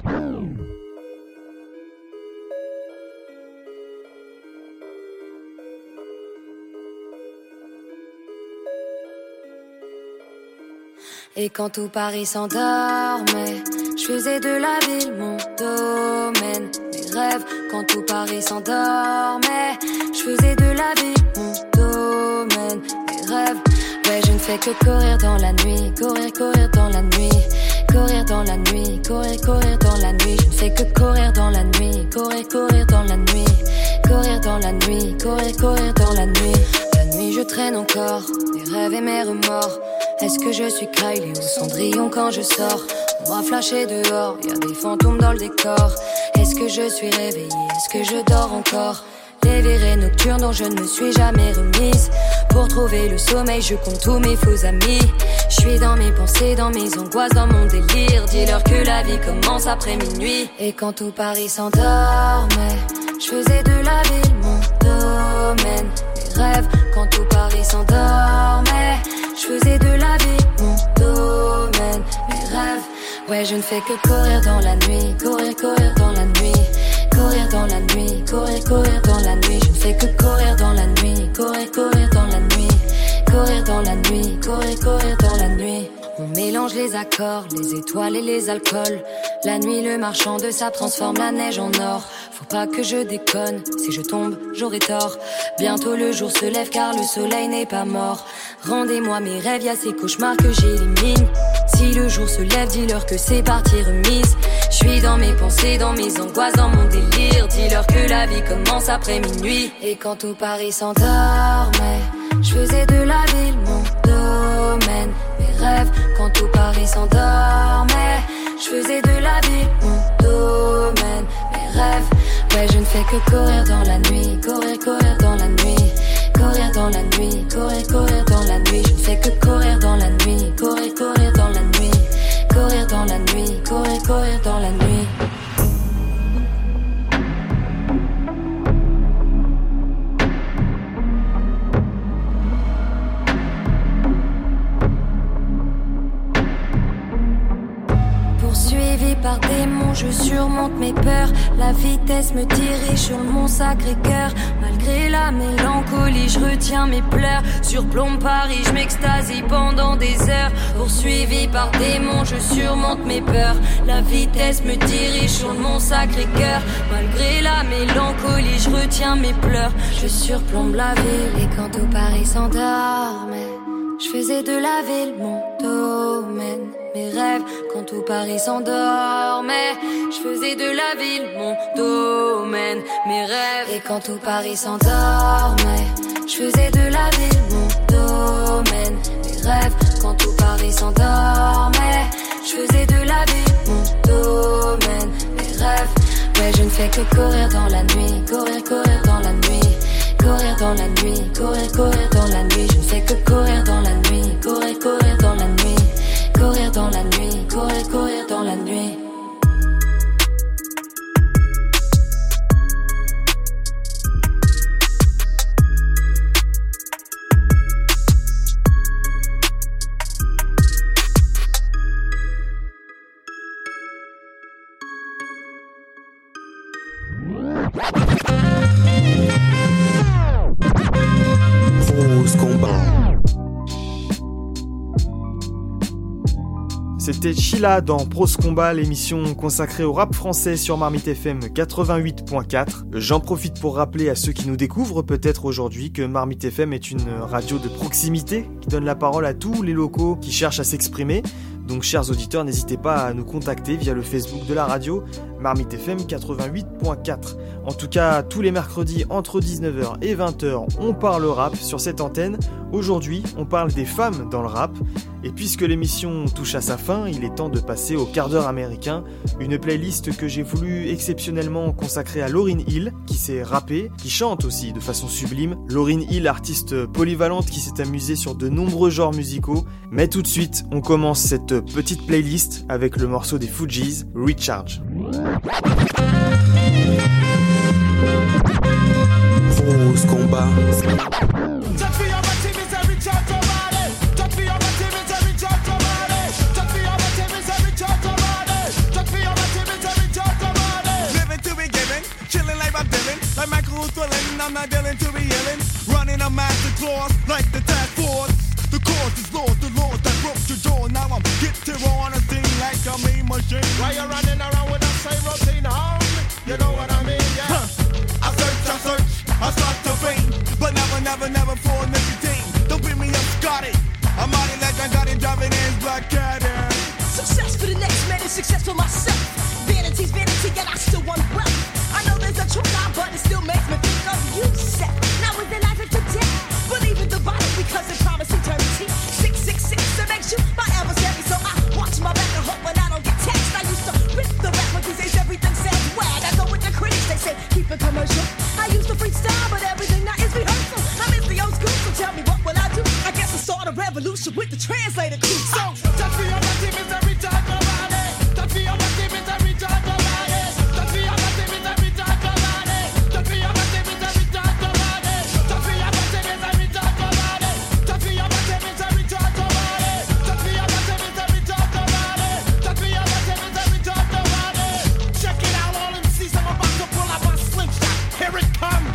Et quand tout Paris s'endormait, je faisais de la ville mon domaine. Mes rêves, quand tout Paris s'endormait, je faisais de la ville mon domaine. Mes rêves, ouais, je ne fais que courir dans la nuit, courir, courir dans la nuit, courir dans la nuit, courir, courir dans la nuit. Je ne fais que courir dans la nuit, courir, courir dans la nuit, courir dans la nuit, courir, courir dans la nuit. La nuit, je traîne encore mes rêves et mes remords. Est-ce que je suis Kylie ou Cendrillon quand je sors? On va flasher dehors, y'a des fantômes dans le décor. Est-ce que je suis réveillée? Est-ce que je dors encore? Les virées nocturnes dont je ne me suis jamais remise. Pour trouver le sommeil, je compte tous mes faux amis. Je suis dans mes pensées, dans mes angoisses, dans mon délire. Dis-leur que la vie commence après minuit. Et quand tout Paris s'endormait, je faisais de la ville mon domaine. Mes rêves, quand tout Paris s'endormait, je faisais de la vie mon domaine. Mes rêves, ouais, je ne fais que courir dans la nuit, courir, courir dans la nuit, courir dans la nuit, courir, courir dans la nuit. Je ne fais que courir dans la nuit, courir, courir dans la nuit, courir dans la nuit, courir, courir dans la nuit. On mélange les accords, les étoiles et les alcools. La nuit, le marchand de sable transforme la neige en or. Faut pas que je déconne, si je tombe, j'aurai tort. Bientôt le jour se lève car le soleil n'est pas mort. Rendez-moi mes rêves, y'a ces cauchemars que j'élimine. Si le jour se lève, dis-leur que c'est parti remise. Je suis dans mes pensées, dans mes angoisses, dans mon délire. Dis-leur que la vie commence après minuit. Et quand tout Paris s'endormait, je faisais de la ville mon domaine. Mes rêves, quand tout Paris s'endormait, je faisais de la ville mon domaine. Mes rêves, ouais, je ne fais que courir dans la nuit, courir, courir dans la nuit, courir dans la nuit, courir, courir dans la nuit. Je ne fais que courir dans la nuit, courir, courir dans la nuit, courir dans la nuit, courir, courir dans la nuit. Poursuivi par démons, je surmonte mes peurs. La vitesse me dirige sur mon Sacré-Cœur. Malgré la mélancolie, je retiens mes pleurs. Surplombe Paris, je m'extasie pendant des heures. Poursuivi par démons, je surmonte mes peurs. La vitesse me dirige sur mon Sacré-Cœur. Malgré la mélancolie, je retiens mes pleurs. Je surplombe la ville. Et quand tout Paris s'endormait, je faisais de la ville mon domaine. Mes rêves, quand tout Paris s'endormait, je faisais de la ville mon domaine. Mes rêves, et quand tout Paris s'endormait, Je faisais de la ville mon domaine. Mes rêves quand tout Paris s'endormait. Je faisais de la ville mon domaine. Mes rêves, ouais, je ne fais que courir dans la nuit. Courir, courir dans la nuit. Courir dans la nuit. Courir, courir dans la nuit. Je ne fais que courir dans la nuit. Courir, courir dans la nuit. Courir dans la nuit. Courir, courir dans la nuit. C'était Chila dans Prose Combat, l'émission consacrée au rap français sur Marmite FM 88.4. J'en profite pour rappeler à ceux qui nous découvrent peut-être aujourd'hui que Marmite FM est une radio de proximité qui donne la parole à tous les locaux qui cherchent à s'exprimer. Donc chers auditeurs, n'hésitez pas à nous contacter via le Facebook de la radio, Marmite FM 88.4. En tout cas, tous les mercredis entre 19h et 20h, on parle rap sur cette antenne. Aujourd'hui, on parle des femmes dans le rap. Et puisque l'émission touche à sa fin, il est temps de passer au quart d'heure américain, une playlist que j'ai voulu exceptionnellement consacrer à Lauryn Hill, qui s'est rappée, qui chante aussi de façon sublime. Lauryn Hill, artiste polyvalente qui s'est amusée sur de nombreux genres musicaux. Mais tout de suite, on commence cette petite playlist avec le morceau des Fugees, Recharge. Prose Combat. Like Michael Thrillin', I'm not dealing to be yelling. Running a master clause like the task force. The cause is Lord, the Lord that broke your jaw. Now I'm getting on a thing like a mean machine. Why you running around with that same routine, homie? You know what I mean, yeah. I search, I start to faint, but never for nicotine. Don't beat me up, Scotty. I'm mighty like I got it, driving in Black Cat. Success for the next man is success for myself. Vanity's vanity, yet I still want wealth. I know there's a truth now, but it still makes me think of you, Seth. Now is the life of today. Believe in the Bible because it promised eternity. 666, it makes you my adversary. So I watch my back and hope when I don't get text. I used to rip the rap, but these days everything says wag. I go with the critics, they say keep it commercial. I used to freestyle, but everything now is rehearsal. I miss the old school, so tell me what will I do? I guess I start a revolution with the translator crew. So, touch me on my team is every time about it. Touch me on my team is every time about it. Touch me on my team is every time about it. Touch me on my team is every time about it. Touch me on my team is every time about it. Touch me on my team is every time about it. Touch me on my team is every time about it. Touch me on my team is every time about it. Check it out, all MCs, I'm about to pull out my slingshot. Here it comes.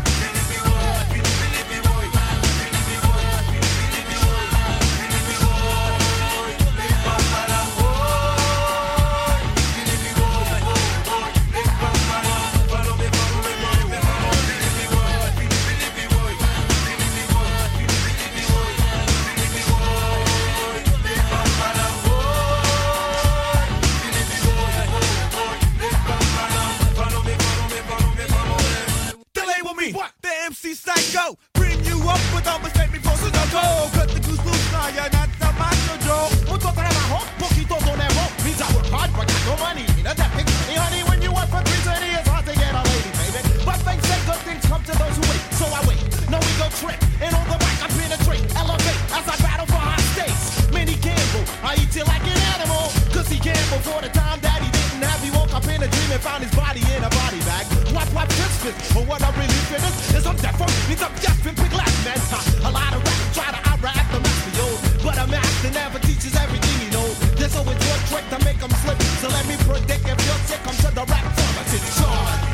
MC Psycho, bring you up with all mistake before so no go. Cut the goose loose, now you're not the macho Joe. Mucho trabajo, poquito dinero. Means I work hard, but got no money. In a epic, hey honey, when you work for 3 cents, it's hard to get a lady, baby. But they say good things come to those who wait, so I wait. No ego trip, and on the mic I penetrate, elevate as I battle for high stakes. Many gamble, I eat you like an animal, cause he gambled for the time that he didn't have. He woke up in a dream and found his body in a body bag. Wap, this but what I really feel is I'm deaf, means I'm deaf and big laugh, man. A lot of rap try to out-rap the master, yo. But a master never teaches everything he knows. There's always one trick to make him slip. So let me predict if you're sick, come to the rap pharmacy. Charge.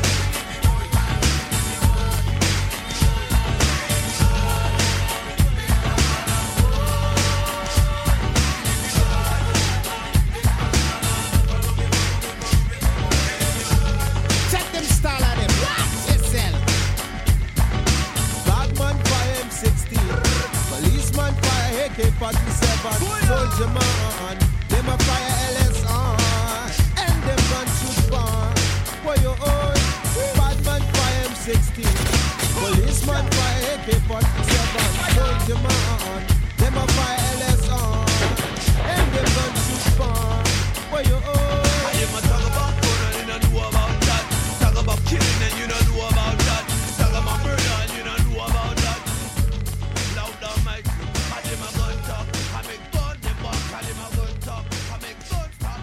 AK-47, soldier man, them a fire LS on, and them gun shoot bomb. Boy, you old, bad man fire M16, policeman fire AK-47, hold your man. Them a fire LS on. And them gun shoot fun. Where you oh? I hear my talk about fun and you don't know about that. Talk about killing and you don't know about that. Talk about murder and you don't know about that. Loud down mic, I hear my gun talk. I make fun, them walk, I hear my gun talk. I make fun, talk,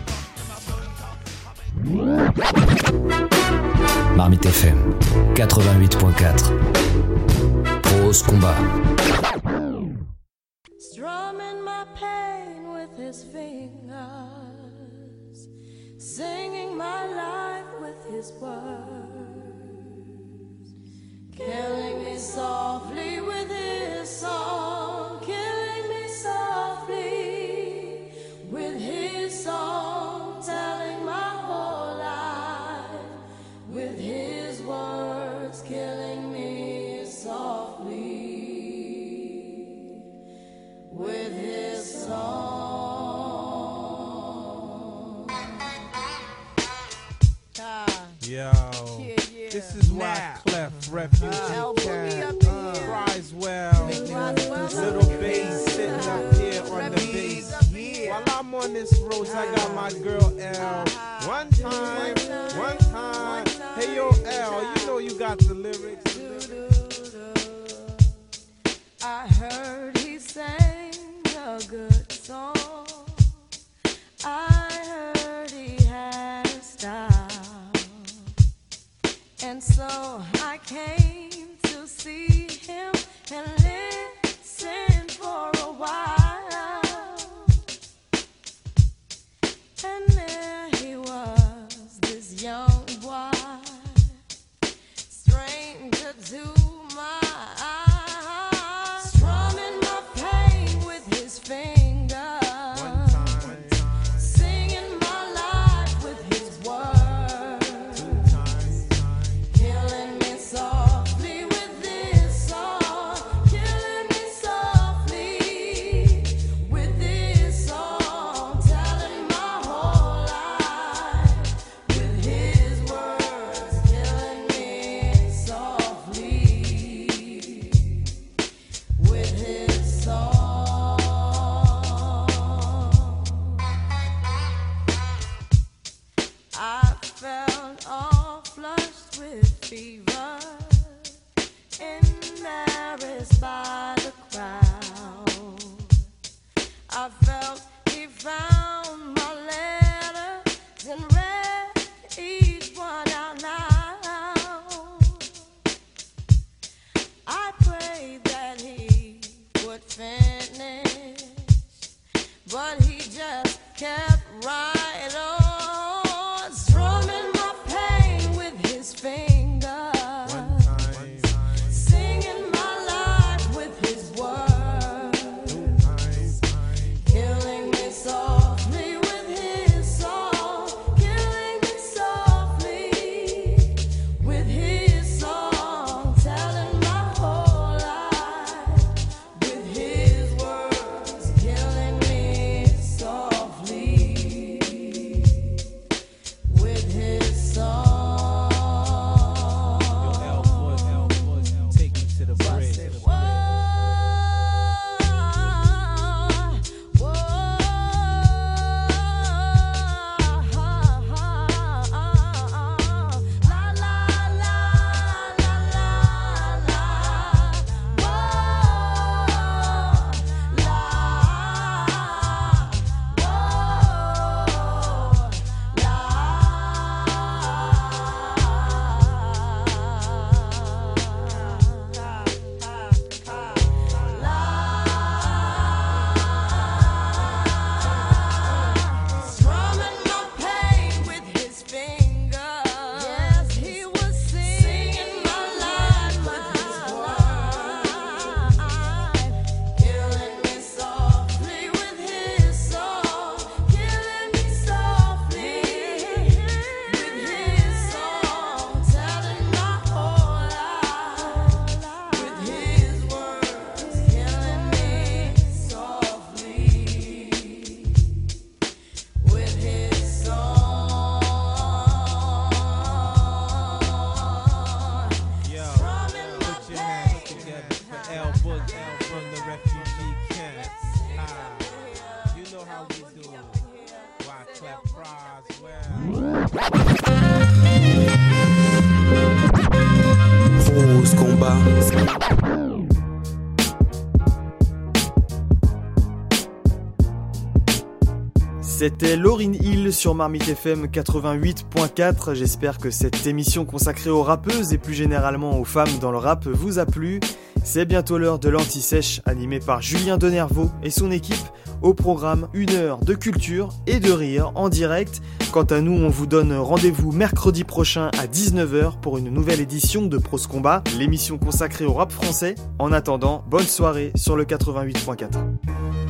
my gun talk. Marmite FM 88.4 Prose Combat. Strumming my pain with his fingers, singing my life with his words, killing me softly with his song, killing me softly with his song, telling my whole life with his words, killing me softly with his song. Yo, this is Wyclef, Refugee Cat, Criswell, Little Bass sitting up here on the bass. While I'm on this road, I got my girl L. One time. Hey yo L, you know you got the lyrics. I heard he sang a good song. I heard he had a style. And so I came to see him and listen for a while. And there he was, this young boy, stranger to my eyes, strumming my pain with his fingers, singing my life with his words, killing me softly with this song, killing me softly with this song, telling my whole life with his words, killing me softly with his song. I felt all flushed with fever, embarrassed by the crowd. I felt he found my letters and read each one out loud. I prayed that he would finish, but he just kept right on, strumming my pain with his fingers, singing my life with his words, killing me softly with his song, killing me softly with his song, telling my whole life with his words, killing me softly C'était Lauryn Hill sur Marmite FM 88.4. J'espère que cette émission consacrée aux rappeuses et plus généralement aux femmes dans le rap vous a plu. C'est bientôt l'heure de l'Anti-Sèche, animé par Julien Denervaux et son équipe. Au programme, 1 heure de culture et de rire en direct. Quant à nous, on vous donne rendez-vous mercredi prochain à 19h pour une nouvelle édition de Prose Combat, l'émission consacrée au rap français. En attendant, bonne soirée sur le 88.4.